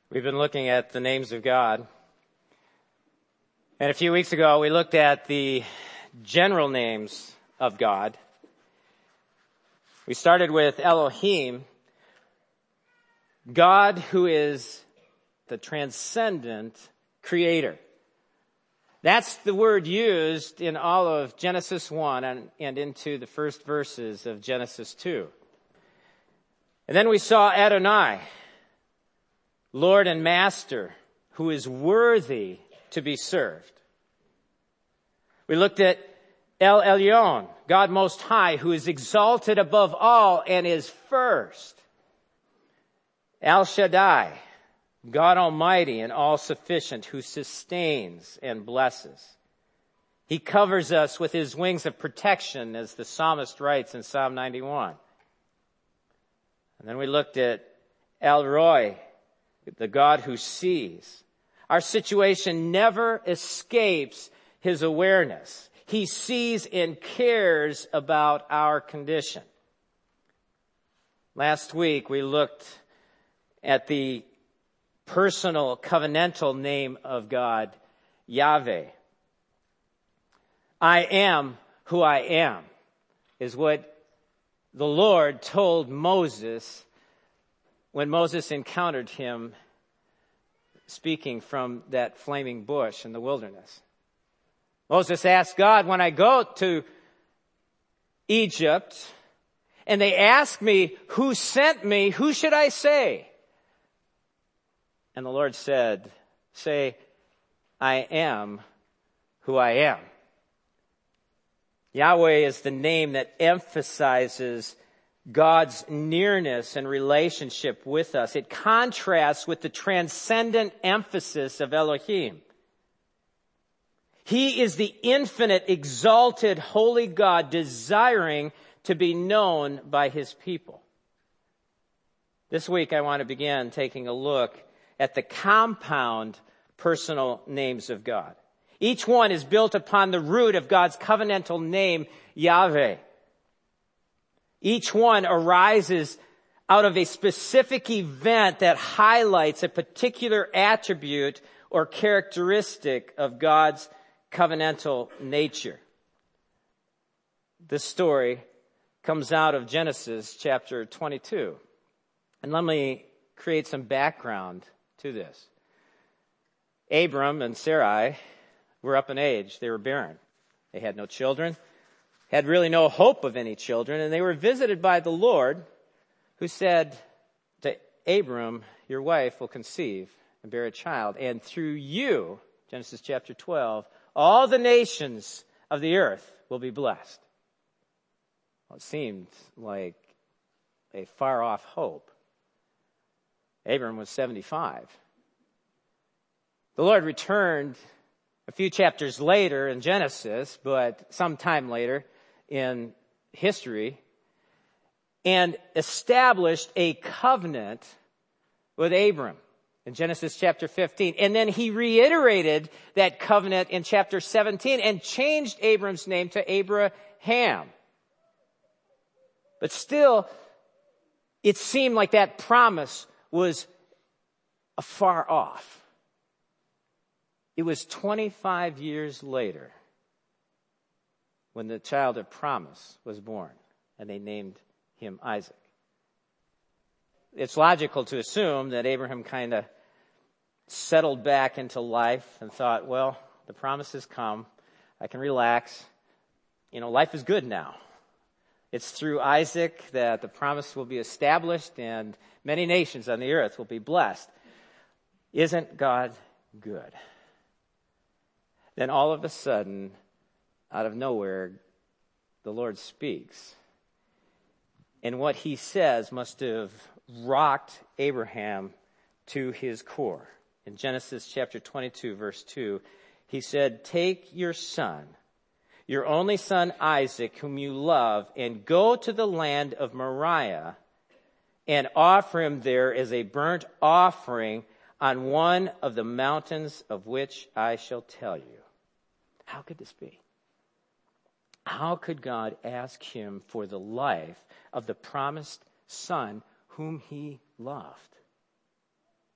We've been looking at the names of God. And a few weeks ago, we looked at the general names of God. We started with Elohim, God who is the transcendent creator. That's the word used in all of Genesis 1 and into the first verses of Genesis 2. And then we saw Adonai, Lord and Master, who is worthy to be served. We looked at El Elyon, God Most High, who is exalted above all and is first. El Shaddai, God Almighty and all-sufficient, who sustains and blesses. He covers us with his wings of protection, as the psalmist writes in Psalm 91. And then we looked at El Roi, the God who sees. Our situation never escapes his awareness. He sees and cares about our condition. Last week we looked at the personal covenantal name of God, Yahweh. I am who I am is what the Lord told Moses when Moses encountered him speaking from that flaming bush in the wilderness. Moses asked God, when I go to Egypt and they ask me who sent me, who should I say? And the Lord said, say, I am who I am. Yahweh is the name that emphasizes God's nearness and relationship with us. It contrasts with the transcendent emphasis of Elohim. He is the infinite, exalted, holy God desiring to be known by his people. This week I want to begin taking a look at the compound personal names of God. Each one is built upon the root of God's covenantal name, Yahweh. Each one arises out of a specific event that highlights a particular attribute or characteristic of God's covenantal nature. This story comes out of Genesis chapter 22. And let me create some background to this. Abram and Sarai were up in age. They were barren. They had no children, had really no hope of any children, and they were visited by the Lord, who said to Abram, your wife will conceive and bear a child, and through you, Genesis chapter 12, all the nations of the earth will be blessed. Well, it seemed like a far-off hope. Abram was 75. The Lord returned a few chapters later in Genesis, but some time later in history, and established a covenant with Abram in Genesis chapter 15. And then he reiterated that covenant in chapter 17 and changed Abram's name to Abraham. But still, it seemed like that promise was afar off. It was 25 years later when the child of promise was born, and they named him Isaac. It's logical to assume that Abraham kind of settled back into life and thought, well, the promise has come. I can relax. Life is good now. It's through Isaac that the promise will be established and many nations on the earth will be blessed. Isn't God good? Then all of a sudden, out of nowhere, the Lord speaks. And what he says must have rocked Abraham to his core. In Genesis chapter 22, verse 2, he said, take your son, your only son Isaac, whom you love, and go to the land of Moriah and offer him there as a burnt offering on one of the mountains of which I shall tell you. How could this be? How could God ask him for the life of the promised son whom he loved?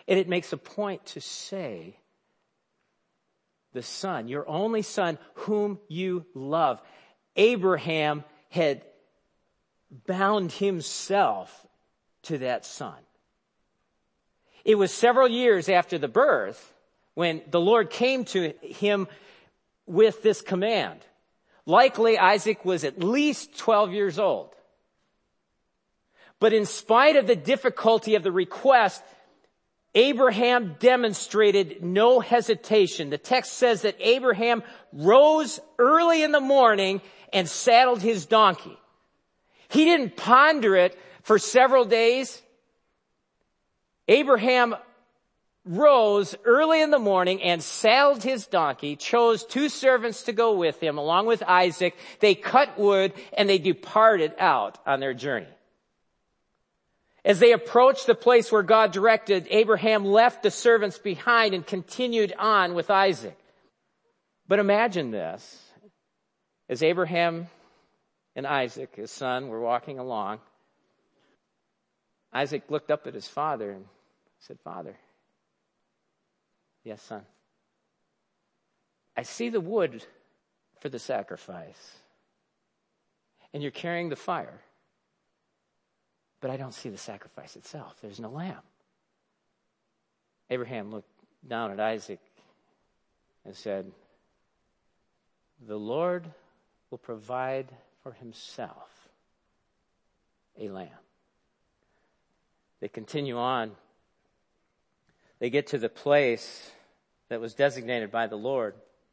And it makes a point to say, the son, your only son, whom you love. Abraham had bound himself to that son. It was several years after the birth when the Lord came to him with this command. Likely Isaac was at least 12 years old. But in spite of the difficulty of the request, Abraham demonstrated no hesitation. The text says that Abraham rose early in the morning and saddled his donkey. He didn't ponder it for several days. Abraham rose early in the morning and saddled his donkey, chose 2 servants to go with him along with Isaac. They cut wood and they departed out on their journey. As they approached the place where God directed, Abraham left the servants behind and continued on with Isaac. But imagine this. As Abraham and Isaac, his son, were walking along, Isaac looked up at his father and said, "Father." "Yes, son." "I see the wood for the sacrifice, and you're carrying the fire. But I don't see the sacrifice itself. There's no lamb." Abraham looked down at Isaac and said, "The Lord will provide for himself a lamb." They continue on. They get to the place that was designated by the Lord.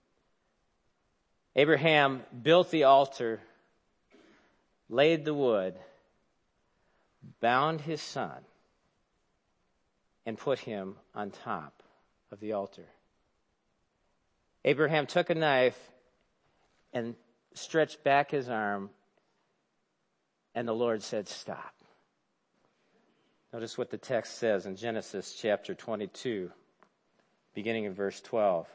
Abraham built the altar, laid the wood, bound his son, and put him on top of the altar. Abraham took a knife and stretched back his arm, and the Lord said, "Stop." Notice what the text says in Genesis chapter 22, beginning in verse 12.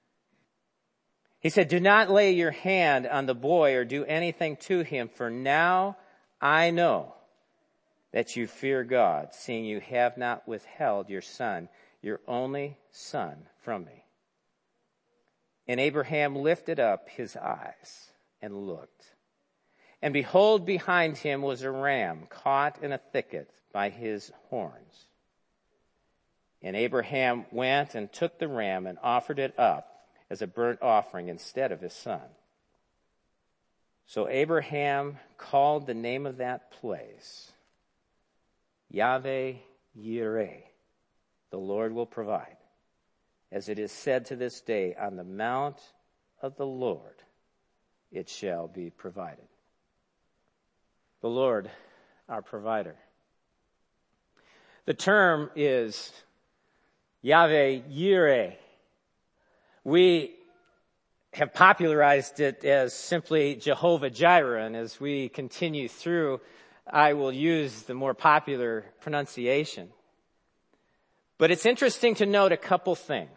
He said, "Do not lay your hand on the boy or do anything to him, for now I know that you fear God, seeing you have not withheld your son, your only son, from me." And Abraham lifted up his eyes and looked. And behold, behind him was a ram caught in a thicket by his horns. And Abraham went and took the ram and offered it up as a burnt offering instead of his son. So Abraham called the name of that place Yahweh Yireh, the Lord will provide. As it is said to this day, on the mount of the Lord it shall be provided. The Lord, our provider. The term is Yahweh Yireh. We have popularized it as simply Jehovah Jireh, and as we continue through, I will use the more popular pronunciation. But it's interesting to note a couple things.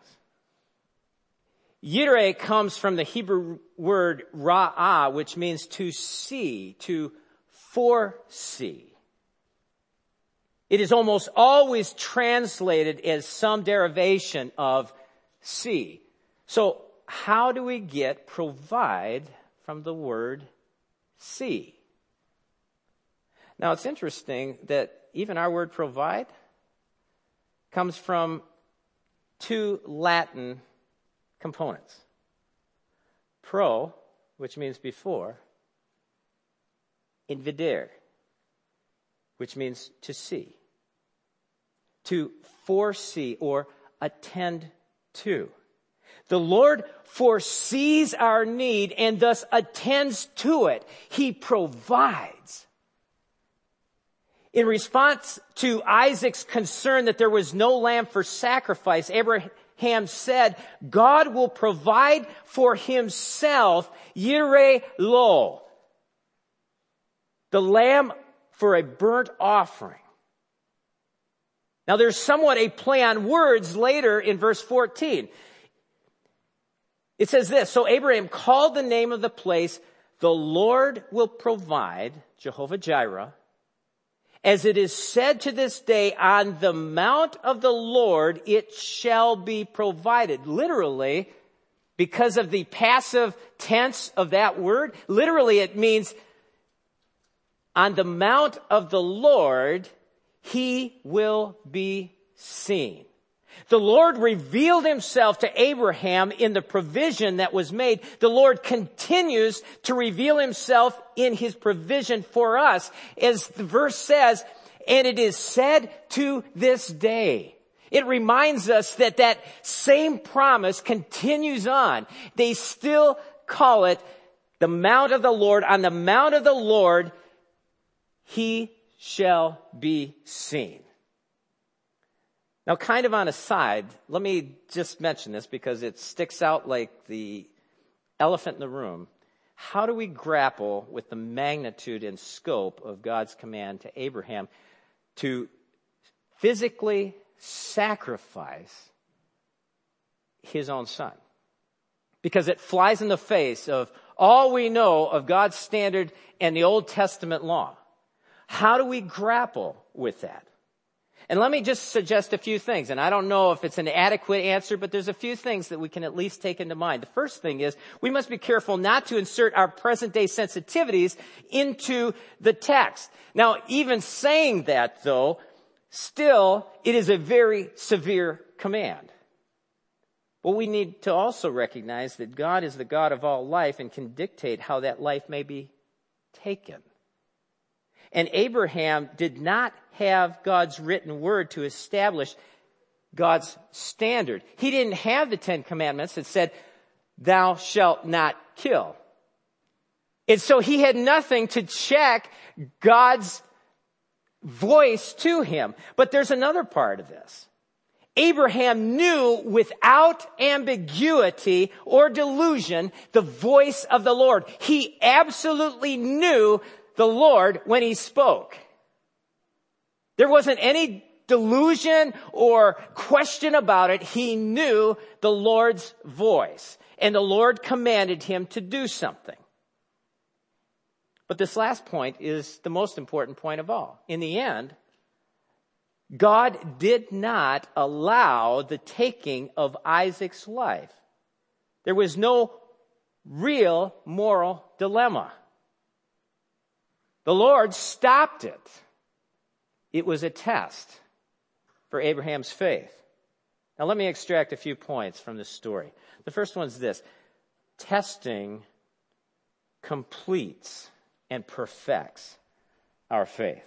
Yireh comes from the Hebrew word ra'ah, which means to see, to foresee. It is almost always translated as some derivation of see. So how do we get provide from the word see? Now it's interesting that even our word provide comes from 2 Latin components. Pro, which means before, invidere, which means to see, to foresee or attend to. The Lord foresees our need and thus attends to it. He provides. In response to Isaac's concern that there was no lamb for sacrifice, Abraham said, God will provide for himself Yireh lo, the lamb for a burnt offering. Now there's somewhat a play on words later in verse 14. It says this, so Abraham called the name of the place, the Lord will provide, Jehovah Jireh, As it is said to this day, on the mount of the Lord it shall be provided. Literally, because of the passive tense of that word, literally it means on the mount of the Lord he will be seen. The Lord revealed himself to Abraham in the provision that was made. The Lord continues to reveal himself in his provision for us. As the verse says, and it is said to this day. It reminds us that that same promise continues on. They still call it the mount of the Lord. On the mount of the Lord, he shall be seen. Now, kind of on a side, let me just mention this because it sticks out like the elephant in the room. How do we grapple with the magnitude and scope of God's command to Abraham to physically sacrifice his own son? Because it flies in the face of all we know of God's standard and the Old Testament law. How do we grapple with that? And let me just suggest a few things. And I don't know if it's an adequate answer, but there's a few things that we can at least take into mind. The first thing is we must be careful not to insert our present day sensitivities into the text. Now, even saying that, though, still, it is a very severe command. But we need to also recognize that God is the God of all life and can dictate how that life may be taken. And Abraham did not have God's written word to establish God's standard. He didn't have the 10 Commandments that said, thou shalt not kill. And so he had nothing to check God's voice to him. But there's another part of this. Abraham knew without ambiguity or delusion the voice of the Lord. He absolutely knew the Lord when he spoke. There wasn't any delusion or question about it. He knew the Lord's voice, and the Lord commanded him to do something. But this last point is the most important point of all. In the end, God did not allow the taking of Isaac's life. There was no real moral dilemma. The Lord stopped it. It was a test for Abraham's faith. Now let me extract a few points from this story. The first one is this. Testing completes and perfects our faith.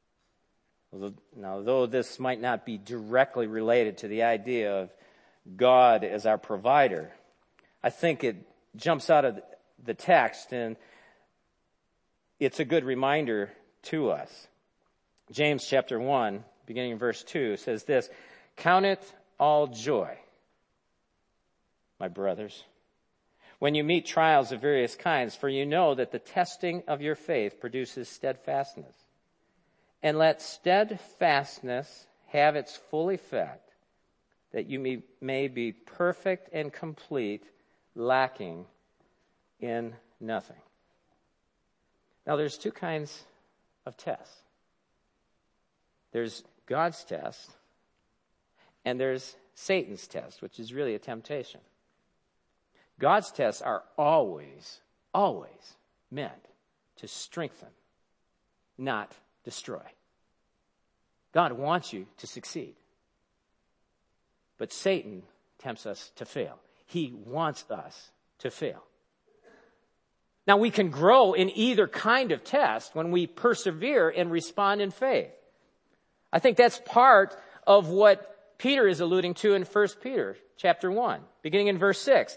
Now, though this might not be directly related to the idea of God as our provider, I think it jumps out of the text, and it's a good reminder to us. James chapter 1, beginning in verse 2, says this, count it all joy, my brothers, when you meet trials of various kinds, for you know that the testing of your faith produces steadfastness. And let steadfastness have its full effect, that you may be perfect and complete, lacking in nothing. Now, there's two kinds of tests. There's God's test, and there's Satan's test, which is really a temptation. God's tests are always meant to strengthen, not destroy. God wants you to succeed. But Satan tempts us to fail. He wants us to fail. Now, we can grow in either kind of test when we persevere and respond in faith. I think that's part of what Peter is alluding to in 1 Peter chapter 1, beginning in verse 6.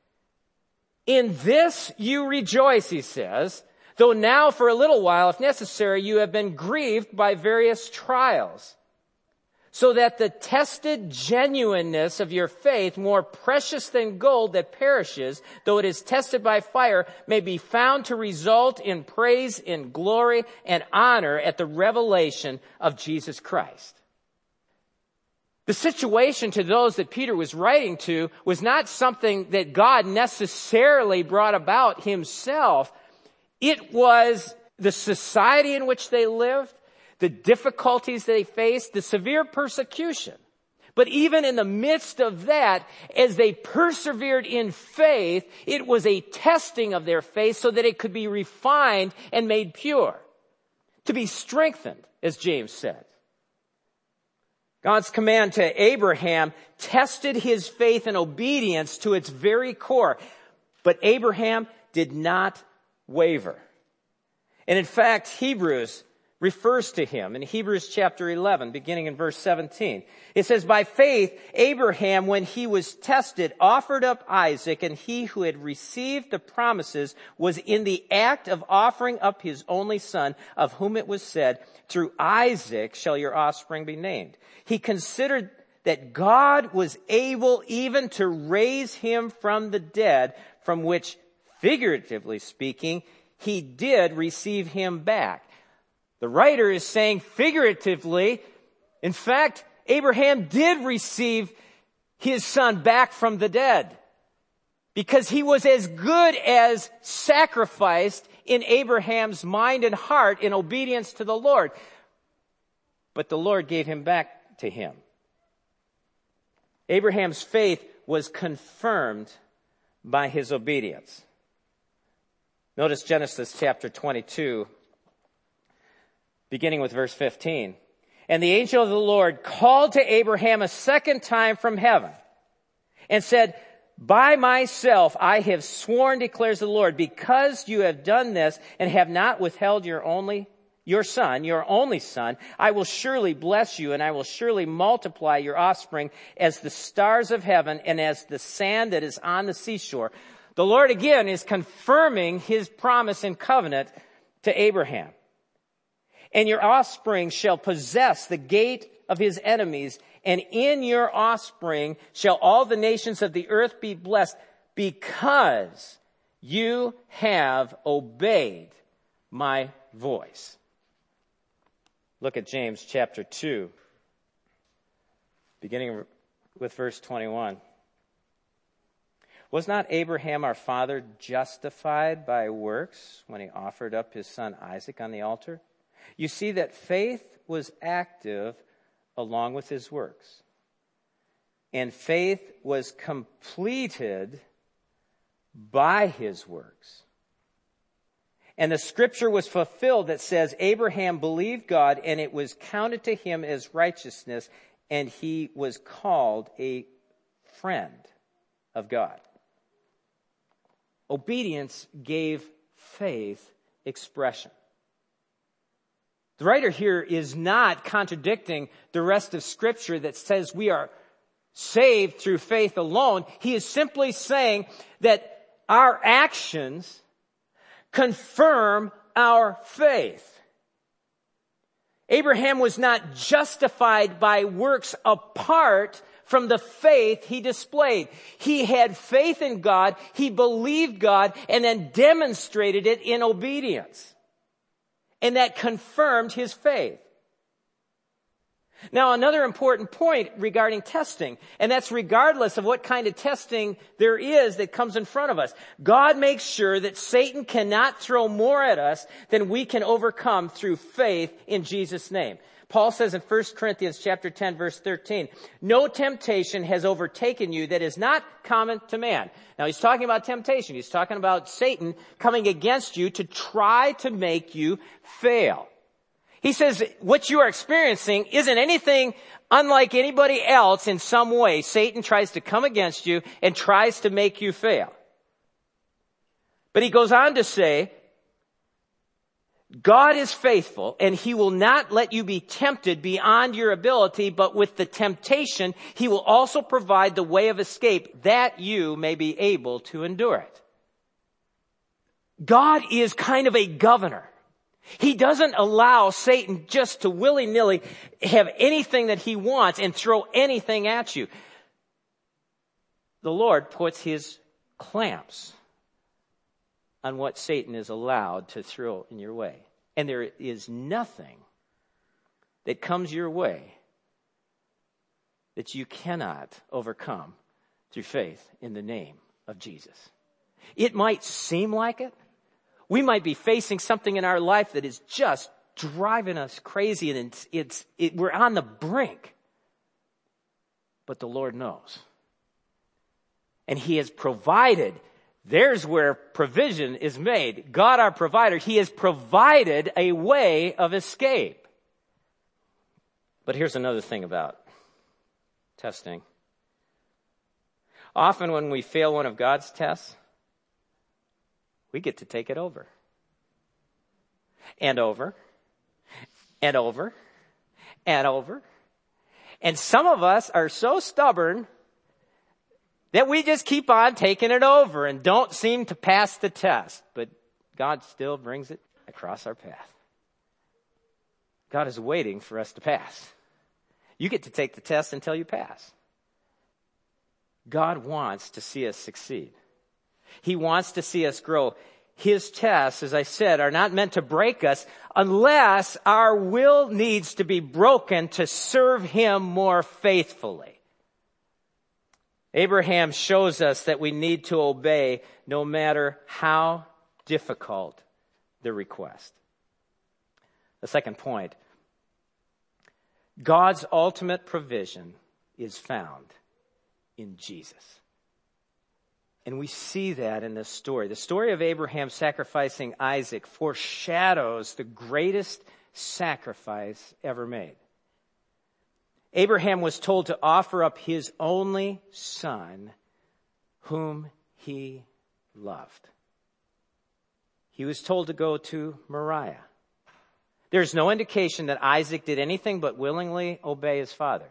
In this you rejoice, he says, though now for a little while, if necessary, you have been grieved by various trials, so that the tested genuineness of your faith, more precious than gold that perishes, though it is tested by fire, may be found to result in praise, in glory, and honor at the revelation of Jesus Christ. The situation to those that Peter was writing to was not something that God necessarily brought about himself. It was the society in which they lived, the difficulties they faced, the severe persecution. But even in the midst of that, as they persevered in faith, it was a testing of their faith so that it could be refined and made pure, to be strengthened, as James said. God's command to Abraham tested his faith and obedience to its very core. But Abraham did not waver. And in fact, Hebrews refers to him in Hebrews chapter 11, beginning in verse 17. It says, by faith, Abraham, when he was tested, offered up Isaac, and he who had received the promises was in the act of offering up his only son, of whom it was said, through Isaac shall your offspring be named. He considered that God was able even to raise him from the dead, from which, figuratively speaking, he did receive him back. The writer is saying figuratively, in fact, Abraham did receive his son back from the dead, because he was as good as sacrificed in Abraham's mind and heart in obedience to the Lord. But the Lord gave him back to him. Abraham's faith was confirmed by his obedience. Notice Genesis chapter 22, beginning with verse 15. And the angel of the Lord called to Abraham a second time from heaven and said, by myself I have sworn, declares the Lord, because you have done this and have not withheld your only son, I will surely bless you, and I will surely multiply your offspring as the stars of heaven and as the sand that is on the seashore. The Lord again is confirming his promise and covenant to Abraham. And your offspring shall possess the gate of his enemies, and in your offspring shall all the nations of the earth be blessed, because you have obeyed my voice. Look at James chapter 2, beginning with verse 21. Was not Abraham our father justified by works when he offered up his son Isaac on the altar? You see that faith was active along with his works. And faith was completed by his works. And the scripture was fulfilled that says, Abraham believed God, and it was counted to him as righteousness, and he was called a friend of God. Obedience gave faith expression. The writer here is not contradicting the rest of Scripture that says we are saved through faith alone. He is simply saying that our actions confirm our faith. Abraham was not justified by works apart from the faith he displayed. He had faith in God, he believed God, and then demonstrated it in obedience. And that confirmed his faith. Now, another important point regarding testing, and that's regardless of what kind of testing there is that comes in front of us. God makes sure that Satan cannot throw more at us than we can overcome through faith in Jesus' name. Paul says in 1 Corinthians chapter 10, verse 13, no temptation has overtaken you that is not common to man. Now, he's talking about temptation. He's talking about Satan coming against you to try to make you fail. He says what you are experiencing isn't anything unlike anybody else in some way. Satan tries to come against you and tries to make you fail. But he goes on to say, God is faithful, and he will not let you be tempted beyond your ability, but with the temptation, he will also provide the way of escape that you may be able to endure it. God is kind of a governor. He doesn't allow Satan just to willy-nilly have anything that he wants and throw anything at you. The Lord puts his clamps on what Satan is allowed to throw in your way. And there is nothing that comes your way that you cannot overcome through faith in the name of Jesus. It might seem like it. We might be facing something in our life that is just driving us crazy, and we're on the brink. But the Lord knows. And He has provided. There's where provision is made. God, our provider, He has provided a way of escape. But here's another thing about testing. Often when we fail one of God's tests, we get to take it over. And over. And over. And over. And some of us are so stubborn that we just keep on taking it over and don't seem to pass the test. But God still brings it across our path. God is waiting for us to pass. You get to take the test until you pass. God wants to see us succeed. He wants to see us grow. His tests, as I said, are not meant to break us unless our will needs to be broken to serve Him more faithfully. Abraham shows us that we need to obey no matter how difficult the request. The second point, God's ultimate provision is found in Jesus. And we see that in this story. The story of Abraham sacrificing Isaac foreshadows the greatest sacrifice ever made. Abraham was told to offer up his only son, whom he loved. He was told to go to Moriah. There's no indication that Isaac did anything but willingly obey his father.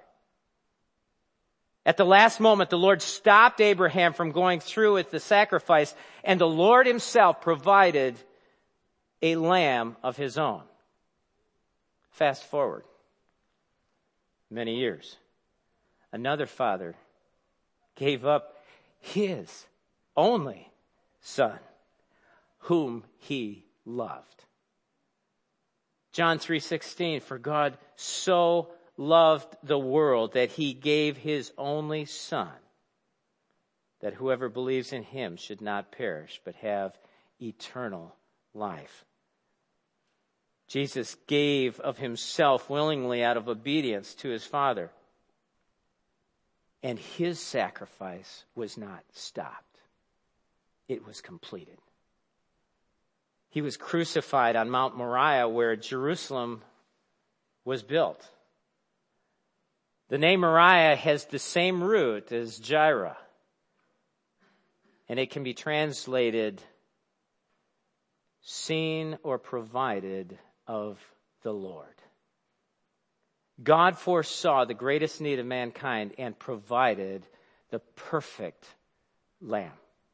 At the last moment, the Lord stopped Abraham from going through with the sacrifice, and the Lord Himself provided a lamb of His own. Fast forward many years. Another father gave up his only son, whom he loved. John 3:16, for God so loved the world that He gave His only Son, that whoever believes in Him should not perish, but have eternal life. Jesus gave of Himself willingly out of obedience to His Father. And His sacrifice was not stopped. It was completed. He was crucified on Mount Moriah, where Jerusalem was built. The name Moriah has the same root as Jireh, and it can be translated seen or provided of the Lord. God foresaw the greatest need of mankind and provided the perfect lamb.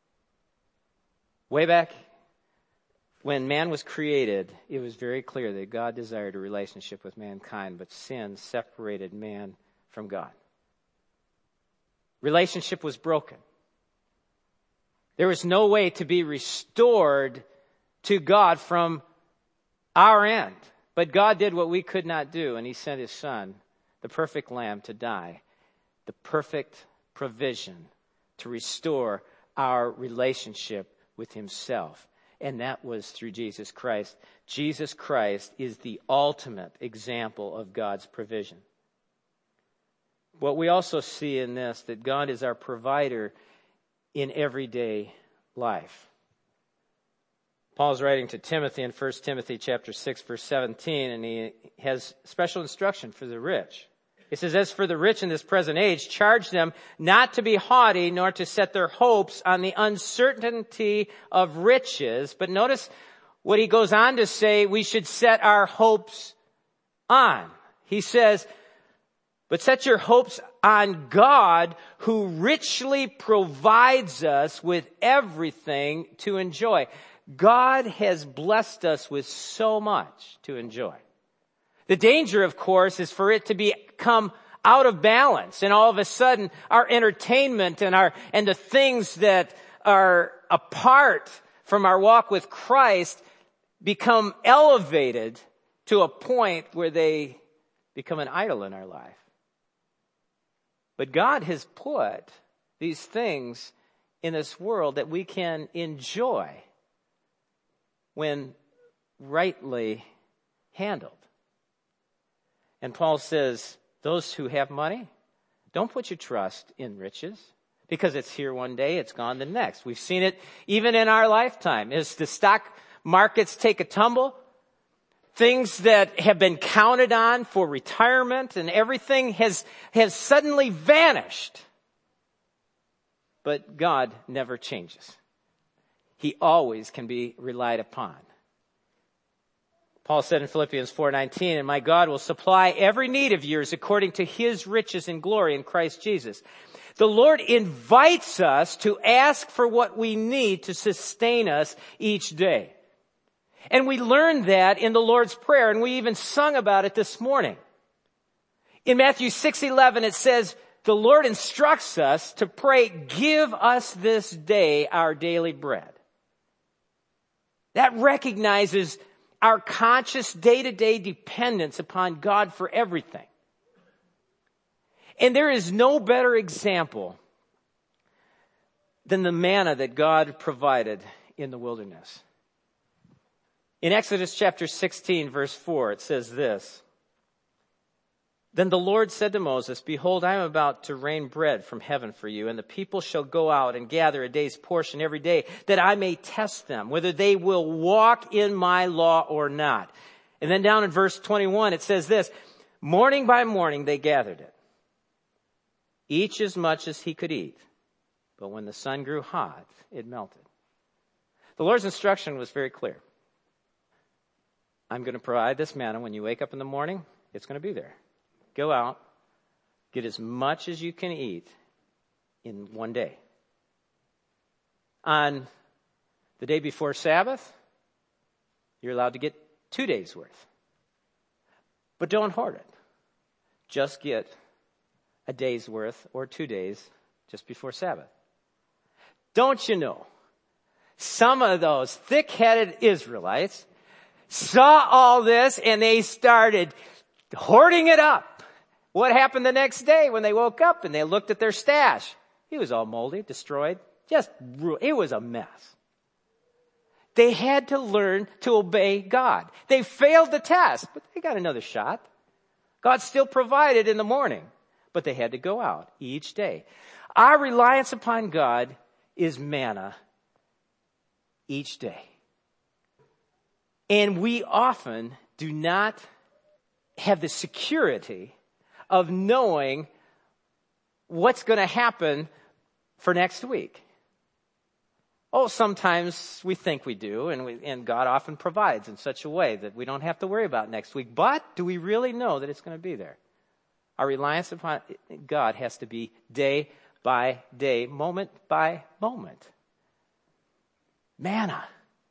Way back when man was created, it was very clear that God desired a relationship with mankind, but sin separated man from God. Relationship was broken. There was no way to be restored to God from our end. But God did what we could not do, and He sent His Son, the perfect lamb, to die. The perfect provision to restore our relationship with Himself. And that was through Jesus Christ. Jesus Christ is the ultimate example of God's provision. What we also see in this, that God is our provider in everyday life. Paul's writing to Timothy in 1 Timothy chapter 6, verse 17, and he has special instruction for the rich. He says, as for the rich in this present age, charge them not to be haughty, nor to set their hopes on the uncertainty of riches. But notice what he goes on to say we should set our hopes on. He says, but set your hopes on God, who richly provides us with everything to enjoy. God has blessed us with so much to enjoy. The danger, of course, is for it to become out of balance, and all of a sudden our entertainment and the things that are apart from our walk with Christ become elevated to a point where they become an idol in our life. But God has put these things in this world that we can enjoy when rightly handled. And Paul says, those who have money, don't put your trust in riches, because it's here one day, it's gone the next. We've seen it even in our lifetime. As the stock markets take a tumble, things that have been counted on for retirement and everything has suddenly vanished. But God never changes. He always can be relied upon. Paul said in Philippians 4:19, and my God will supply every need of yours according to his riches and glory in Christ Jesus. The Lord invites us to ask for what we need to sustain us each day. And we learned that in the Lord's Prayer, and we even sung about it this morning. In Matthew 6:11, it says, the Lord instructs us to pray, give us this day our daily bread. That recognizes our conscious day-to-day dependence upon God for everything. And there is no better example than the manna that God provided in the wilderness. In Exodus chapter 16, verse 4, it says this. Then the Lord said to Moses, behold, I am about to rain bread from heaven for you, and the people shall go out and gather a day's portion every day, that I may test them, whether they will walk in my law or not. And then down in verse 21, it says this, morning by morning they gathered it, each as much as he could eat. But when the sun grew hot, it melted. The Lord's instruction was very clear. I'm going to provide this manna when you wake up in the morning. It's going to be there. Go out, get as much as you can eat in one day. On the day before Sabbath, you're allowed to get 2 days worth. But don't hoard it. Just get a day's worth or 2 days just before Sabbath. Don't you know, some of those thick-headed Israelites saw all this and they started hoarding it up. What happened the next day when they woke up and they looked at their stash? It was all moldy, destroyed, it was a mess. They had to learn to obey God. They failed the test, but they got another shot. God still provided in the morning, but they had to go out each day. Our reliance upon God is manna each day. And we often do not have the security of knowing what's going to happen for next week. Oh, sometimes we think we do, and God often provides in such a way that we don't have to worry about next week. But do we really know that it's going to be there? Our reliance upon God has to be day by day, moment by moment. Manna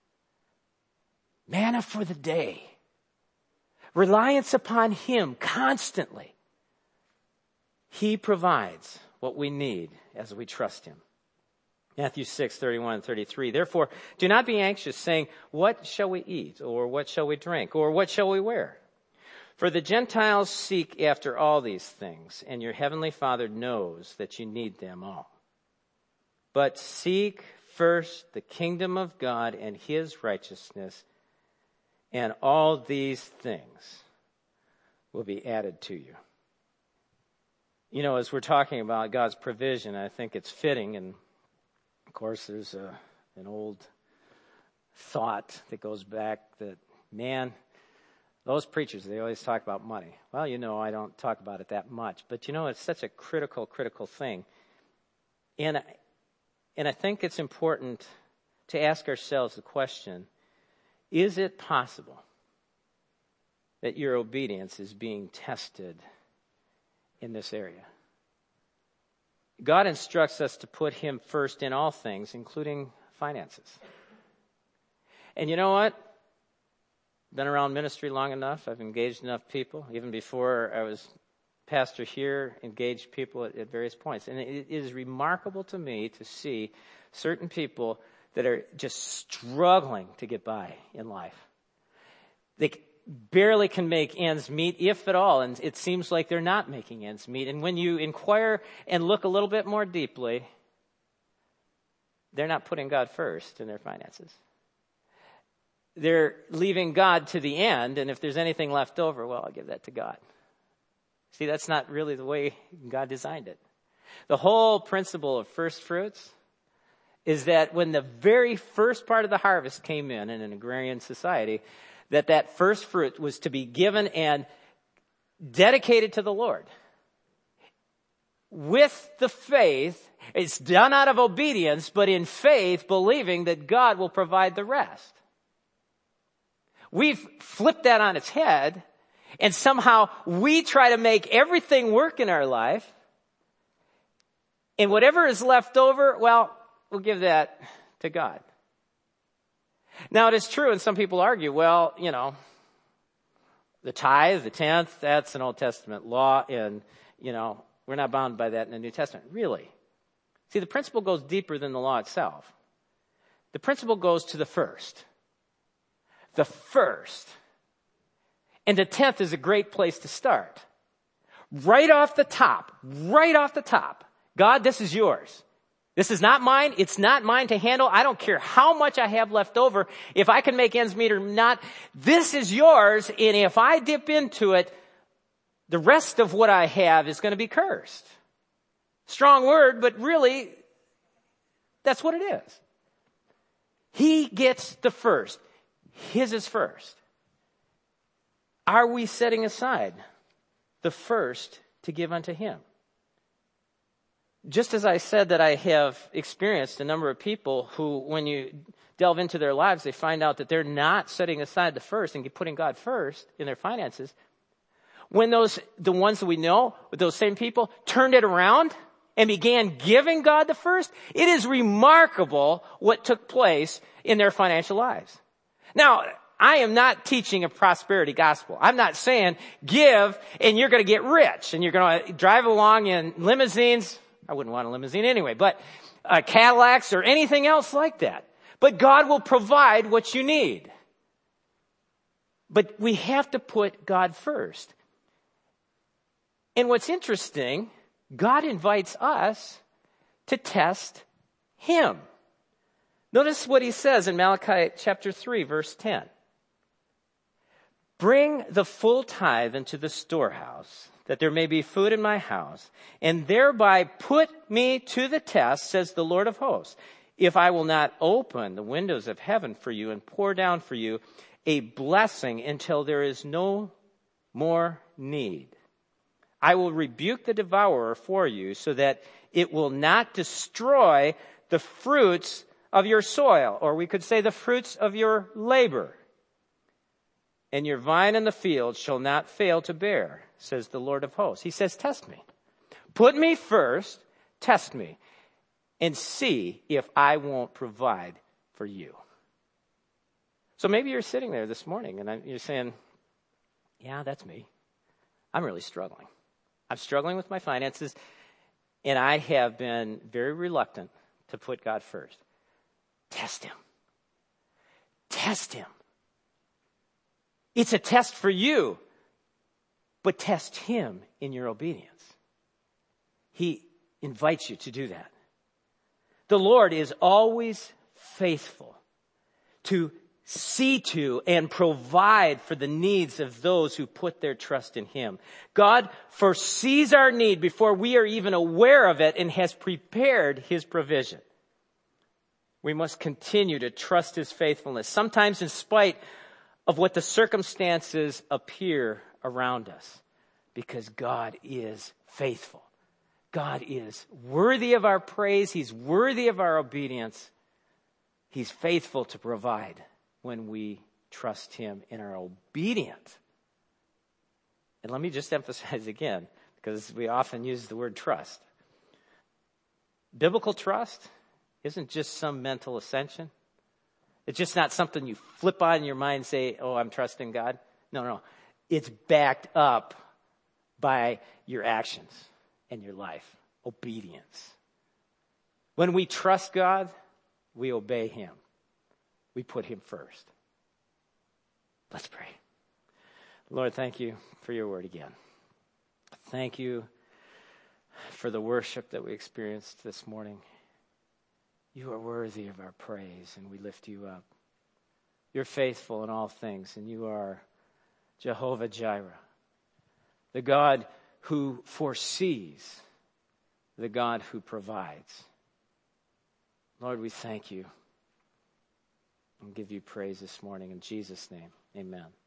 for the day. Reliance upon him constantly. He provides what we need as we trust him. Matthew 6:31 and 33. Therefore, do not be anxious, saying, what shall we eat? Or what shall we drink? Or what shall we wear? For the Gentiles seek after all these things, and your heavenly Father knows that you need them all. But seek first the kingdom of God and his righteousness, and all these things will be added to you. You know, as we're talking about God's provision, I think it's fitting, and of course there's an old thought that goes back that, man, those preachers, they always talk about money. Well, you know, I don't talk about it that much, but you know, it's such a critical thing. And I think it's important to ask ourselves the question, is it possible that your obedience is being tested in this area? God instructs us to put him first in all things, including finances. And you know what? Been around ministry long enough. I've engaged enough people. Even before I was pastor here, engaged people at various points. And it is remarkable to me to see certain people that are just struggling to get by in life. They barely can make ends meet, if at all, and it seems like they're not making ends meet. And when you inquire and look a little bit more deeply, they're not putting God first in their finances. they're leaving God to the end, and if there's anything left over, well, I'll give that to God. See, that's not really the way God designed it. The whole principle of first fruits is that when the very first part of the harvest came in an agrarian society, that first fruit was to be given and dedicated to the Lord. With the faith, it's done out of obedience, but in faith, believing that God will provide the rest. We've flipped that on its head, and somehow we try to make everything work in our life, and whatever is left over, well, we'll give that to God. Now, it is true, and some people argue, well, the tithe, the tenth, that's an Old Testament law, and, we're not bound by that in the New Testament. Really? See, the principle goes deeper than the law itself. The principle goes to the first. The first. And the tenth is a great place to start. Right off the top. God, this is yours. This is not mine. It's not mine to handle. I don't care how much I have left over. If I can make ends meet or not, this is yours. And if I dip into it, the rest of what I have is going to be cursed. Strong word, but really, that's what it is. He gets the first. His is first. Are we setting aside the first to give unto him? Just as I said that I have experienced a number of people who, when you delve into their lives, they find out that they're not setting aside the first and putting God first in their finances. When the ones that we know, with those same people, turned it around and began giving God the first, it is remarkable what took place in their financial lives. Now, I am not teaching a prosperity gospel. I'm not saying give and you're going to get rich and you're going to drive along in limousines. I wouldn't want a limousine anyway, but Cadillacs or anything else like that. But God will provide what you need. But we have to put God first. And what's interesting, God invites us to test him. Notice what he says in Malachi chapter 3, verse 10. Bring the full tithe into the storehouse, that there may be food in my house, and thereby put me to the test, says the Lord of hosts, if I will not open the windows of heaven for you and pour down for you a blessing until there is no more need. I will rebuke the devourer for you so that it will not destroy the fruits of your soil, or we could say the fruits of your labor. And your vine in the field shall not fail to bear, says the Lord of hosts. He says, test me. Put me first, test me, and see if I won't provide for you. So maybe you're sitting there this morning and you're saying, yeah, that's me. I'm really struggling. I'm struggling with my finances, and I have been very reluctant to put God first. Test him. Test him. It's a test for you, but test him in your obedience. He invites you to do that. The Lord is always faithful to see to and provide for the needs of those who put their trust in him. God foresees our need before we are even aware of it and has prepared his provision. We must continue to trust his faithfulness, sometimes in spite of what the circumstances appear around us, because God is faithful. God is worthy of our praise. He's worthy of our obedience. He's faithful to provide when we trust him in our obedience. And let me just emphasize again, because we often use the word trust. Biblical trust isn't just some mental ascension. It's just not something you flip on in your mind and say, oh, I'm trusting God. No. It's backed up by your actions and your life. Obedience. When we trust God, we obey him. We put him first. Let's pray. Lord, thank you for your word again. Thank you for the worship that we experienced this morning. You are worthy of our praise, and we lift you up. You're faithful in all things, and you are Jehovah Jireh, the God who foresees, the God who provides. Lord, we thank you and give you praise this morning. In Jesus' name, amen.